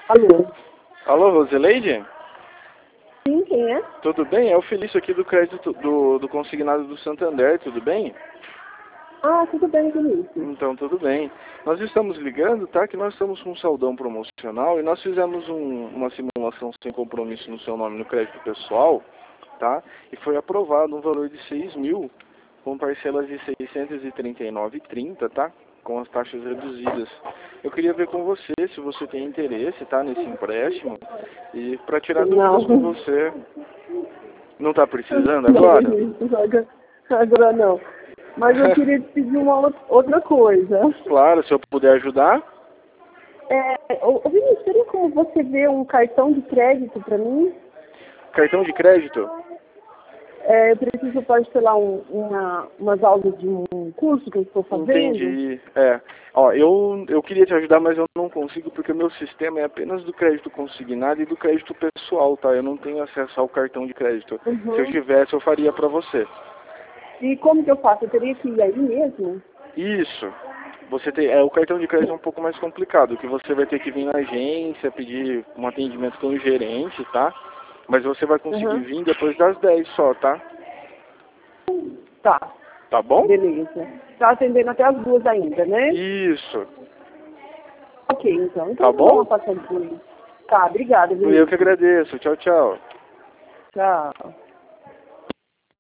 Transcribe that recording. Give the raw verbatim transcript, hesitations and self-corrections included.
Alô? Alô, Roseleide? Sim, quem é? Tudo bem? É o Felício aqui do crédito do, do consignado do Santander, tudo bem? Ah, tudo bem, Vinícius. Então, tudo bem. Nós estamos ligando, tá? Que nós estamos com um saldão promocional e nós fizemos um, uma simulação sem compromisso no seu nome no crédito pessoal, tá? E foi aprovado um valor de seis mil, com parcelas de seiscentos e trinta e nove reais e trinta centavos, tá? Com as taxas reduzidas. Eu queria ver com você se você tem interesse, tá? Nesse empréstimo e para tirar dúvidas Não. com você. Não está precisando Não, agora? Vinícius, agora, agora não. Mas eu queria te pedir uma ou- outra coisa. Claro, se eu puder ajudar. É, ô, ô, Vinícius, teria como você ver um cartão de crédito para mim? Cartão de crédito? É, eu preciso pode sei lá, um, uma, umas aulas de um curso que eu estou fazendo. Entendi. É. Ó, eu, eu queria te ajudar, mas eu não consigo porque o meu sistema é apenas do crédito consignado e do crédito pessoal, tá? Eu não tenho acesso ao cartão de crédito. Se eu Uhum. tivesse, eu faria para você. E como que eu faço? Eu teria que ir aí mesmo? Isso. Você tem, é, o cartão de crédito é um pouco mais complicado, que você vai ter que vir na agência, pedir um atendimento com o gerente, tá? Mas você vai conseguir Uhum. vir depois das dez só, tá? Tá, Tá bom? beleza. Tá atendendo até as duas ainda, né? Isso. Ok, então. Então Tá eu vou dar uma bom? passadinha. Tá, obrigada, Eu que Vinícius. agradeço. Tchau, tchau. Tchau.